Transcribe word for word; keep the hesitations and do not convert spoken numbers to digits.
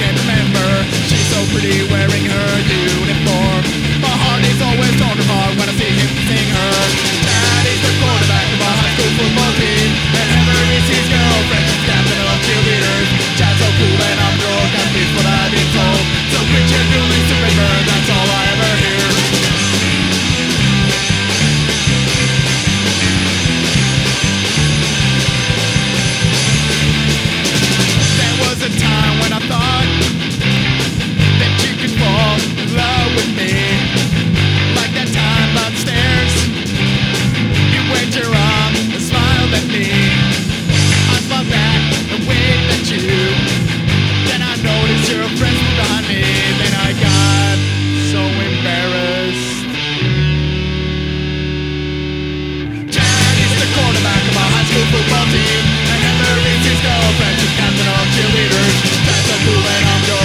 can't remember. She's so pretty wearing her uniform. My heart is always torn apart when I see him sing her. Daddy's the quarterback of our high school football team, and Heather is his girlfriend. She's captain of cheerleaders. Chad's so cool and I'm drunk, at least what I've been told. So quit your dueling to river, that's all I ever hear. There was a time when I thought that you could fall in love with me, like that time upstairs. You waved your arm and smiled at me. I smiled back and waved at you. Then I noticed your friends were behind me. Then I got so embarrassed. Chad is the quarterback of our high school football team, and Heather is his girlfriend. She's captain of cheerleaders. Chad's so cool and I'm your